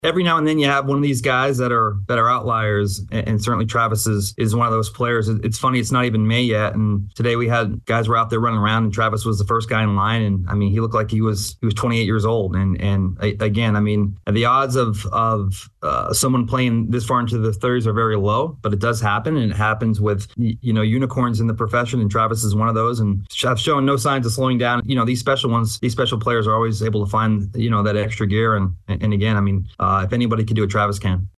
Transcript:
every now and then you have one of these guys that are outliers, and certainly Travis is one of those players. It's funny, it's not even May yet, and today we had guys were out there running around, and Travis was the first guy in line, and I mean he looked like he was 28 years old, and again, I mean the odds of someone playing this far into the 30s are very low, but it does happen, and it happens with unicorns in the profession, and Travis is one of those, and have shown no signs of slowing down. These special players are always able to find that extra gear, and again, I mean if anybody can do it, Travis can.